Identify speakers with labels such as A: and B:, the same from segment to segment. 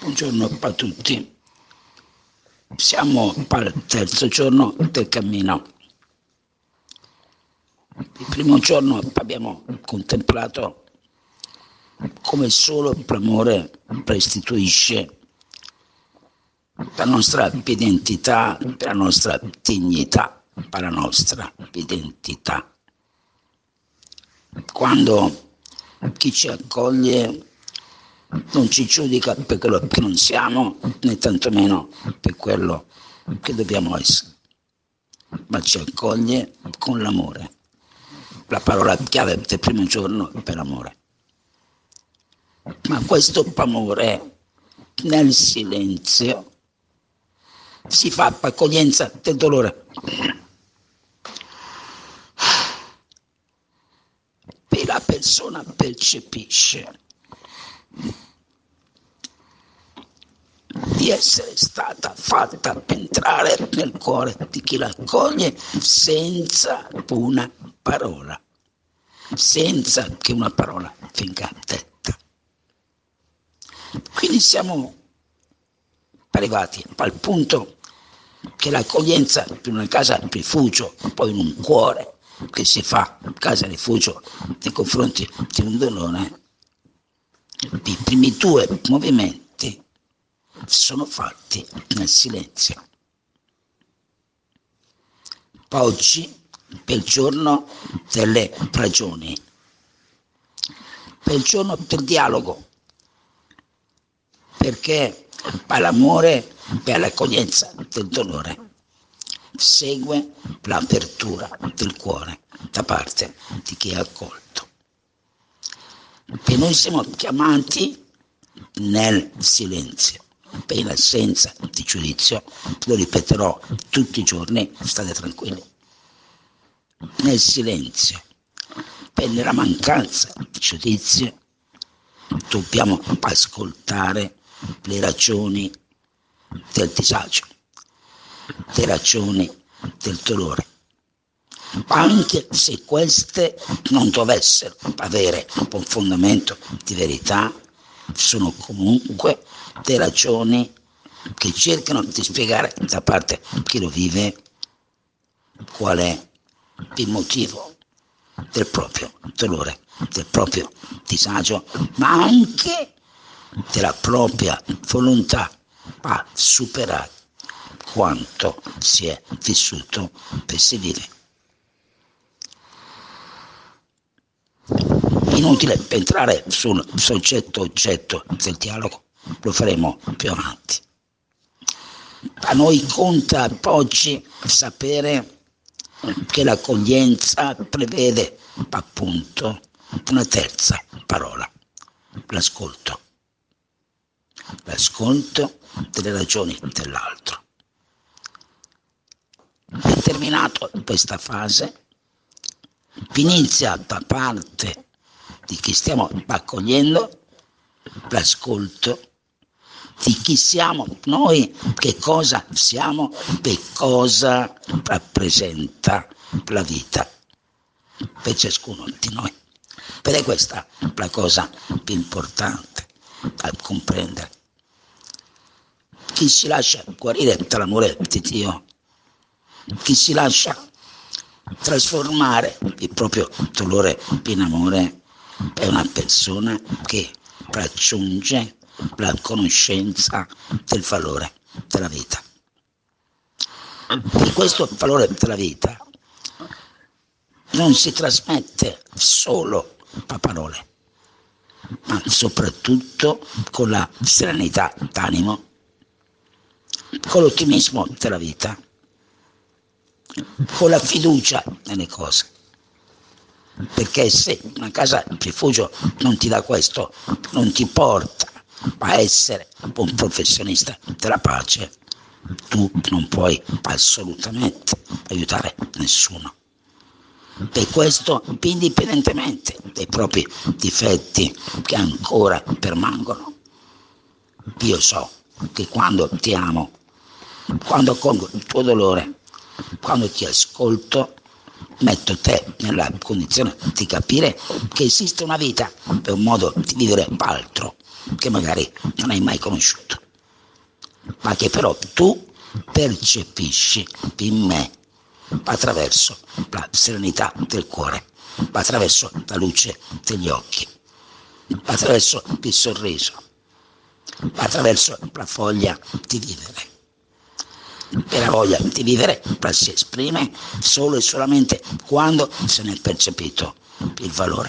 A: Buongiorno a tutti. Siamo al terzo giorno del cammino. Il primo giorno abbiamo contemplato come solo l'amore restituisce la nostra identità, la nostra dignità, la nostra identità. Quando chi ci accoglie non ci giudica per quello che non siamo, né tantomeno per quello che dobbiamo essere, ma ci accoglie con l'amore. La parola chiave del primo giorno è per amore. Ma questo amore nel silenzio si fa accoglienza del dolore. E la persona percepisce di essere stata fatta entrare nel cuore di chi la accoglie senza una parola, senza che una parola venga detta. Quindi siamo arrivati al punto che l'accoglienza per una casa rifugio, poi in un cuore che si fa casa rifugio nei confronti di un dolore, i primi due movimenti sono fatti nel silenzio. Oggi è il giorno delle ragioni, è il giorno del dialogo, perché all'amore e all'accoglienza del dolore segue l'apertura del cuore da parte di chi è accolto. E noi siamo chiamati nel silenzio, in assenza di giudizio, lo ripeterò tutti i giorni, state tranquilli, nel silenzio, per nella mancanza di giudizio, dobbiamo ascoltare le ragioni del disagio, le ragioni del dolore, anche se queste non dovessero avere un fondamento di verità, sono comunque delle ragioni che cercano di spiegare da parte di chi lo vive qual è il motivo del proprio dolore, del proprio disagio, ma anche della propria volontà a superare quanto si è vissuto e si vive. Inutile entrare sul soggetto-oggetto del dialogo, lo faremo più avanti. A noi conta oggi sapere che l'accoglienza prevede appunto una terza parola, l'ascolto delle ragioni dell'altro. È terminato questa fase, inizia da parte di chi stiamo accogliendo l'ascolto di chi siamo noi, che cosa siamo e cosa rappresenta la vita per ciascuno di noi. Ed è questa la cosa più importante da comprendere. Chi si lascia guarire dall'amore di Dio, chi si lascia trasformare il proprio dolore in amore, è una persona che raggiunge la conoscenza del valore della vita. E questo valore della vita non si trasmette solo a parole, ma soprattutto con la serenità d'animo, con l'ottimismo della vita, con la fiducia nelle cose. Perché se una casa rifugio non ti dà questo, non ti porta a essere un professionista della pace, tu non puoi assolutamente aiutare nessuno. E questo indipendentemente dai propri difetti che ancora permangono. Io so che quando ti amo, quando accolgo il tuo dolore, quando ti ascolto, metto te nella condizione di capire che esiste una vita e un modo di vivere altro, che magari non hai mai conosciuto, ma che però tu percepisci in me attraverso la serenità del cuore, attraverso la luce degli occhi, attraverso il sorriso, attraverso la voglia di vivere. E la voglia di vivere la si esprime solo e solamente quando se ne è percepito il valore.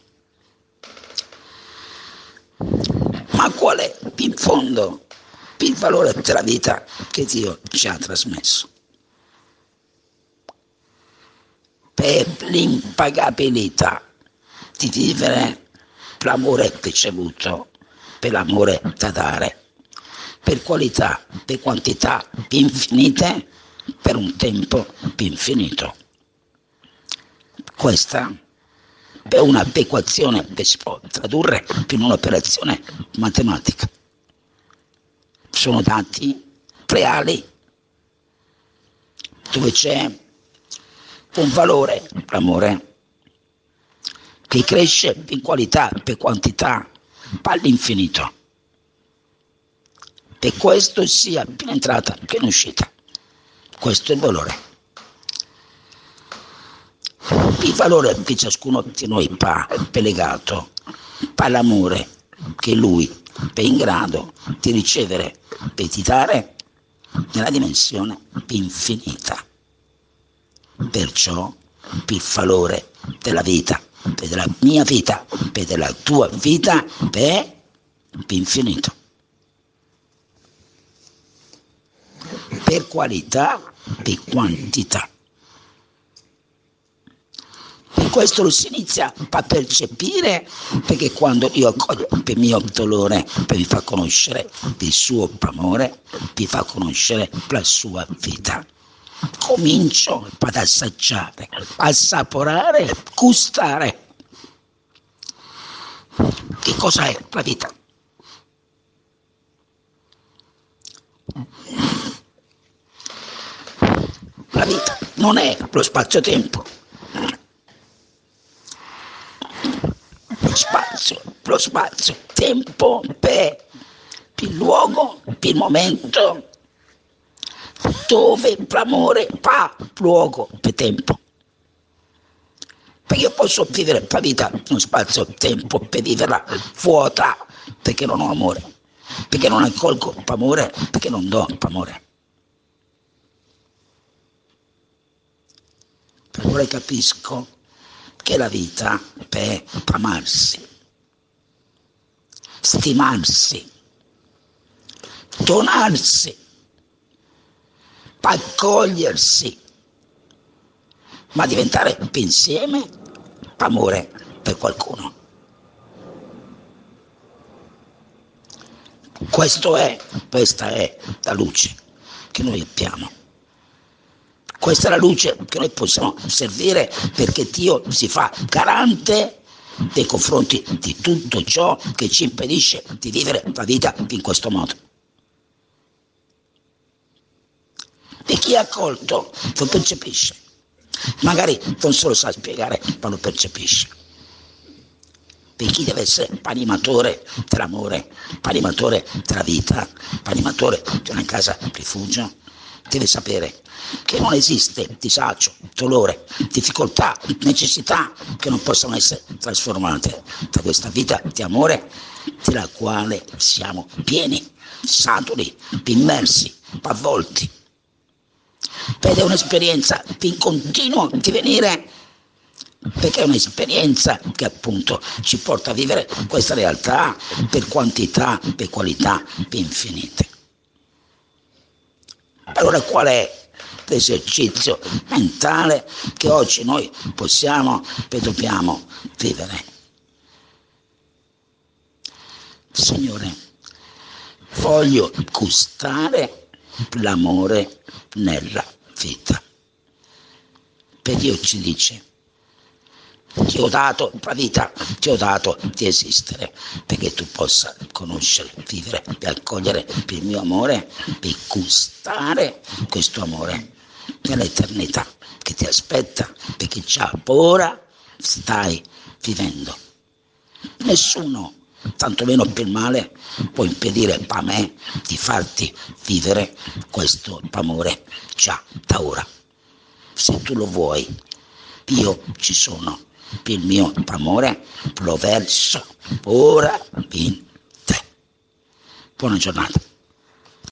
A: Ma qual è in fondo il valore della vita che Dio ci ha trasmesso? Per l'impagabilità di vivere l'amore ricevuto, per l'amore da dare, per qualità, per quantità infinite, per un tempo infinito. Questa è una equazione che si può tradurre in un'operazione matematica. Sono dati reali dove c'è un valore, l'amore, che cresce in qualità, per quantità, all'infinito. E questo sia in entrata che in uscita. Questo è il valore. Il valore che ciascuno di noi è legato all'amore che lui è in grado di ricevere e di dare nella dimensione infinita. Perciò il valore della vita, della mia vita, della tua vita è infinito. Per qualità, per quantità. E questo lo si inizia a percepire perché quando io accoglio il mio dolore, mi fa conoscere il suo amore, mi fa conoscere la sua vita. Comincio ad assaggiare, assaporare, gustare. Che cosa è la vita? La vita non è lo spazio-tempo. Lo spazio-tempo è il luogo, il momento dove l'amore fa luogo per tempo. Perché io posso vivere la vita in uno spazio-tempo per viverla vuota perché non ho amore, perché non accolgo amore, perché non do amore. Allora capisco che la vita è amarsi, stimarsi, donarsi, accogliersi, ma diventare insieme amore per qualcuno. Questa è la luce che noi abbiamo. Questa è la luce che noi possiamo servire perché Dio si fa garante nei confronti di tutto ciò che ci impedisce di vivere la vita in questo modo. E chi è accolto lo percepisce. Magari non solo sa spiegare, ma lo percepisce. Per chi deve essere animatore dell'amore, animatore della vita, animatore di una casa rifugio, deve sapere che non esiste disagio, dolore, difficoltà, necessità che non possano essere trasformate da questa vita di amore della quale siamo pieni, saturi, immersi, avvolti. Ed è un'esperienza in continuo divenire, perché è un'esperienza che appunto ci porta a vivere questa realtà per quantità, per qualità infinite. Allora qual è l'esercizio mentale che oggi noi possiamo e dobbiamo vivere? Signore, voglio gustare l'amore nella vita. Per Dio ci dice: ti ho dato la vita, ti ho dato di esistere, perché tu possa conoscere, vivere e accogliere il mio amore e gustare questo amore nell'eternità che ti aspetta, perché già ora stai vivendo. Nessuno tanto meno per il male può impedire a me di farti vivere questo amore già da ora. Se tu lo vuoi, io ci sono, il mio amore lo verso ora in te. Buona giornata.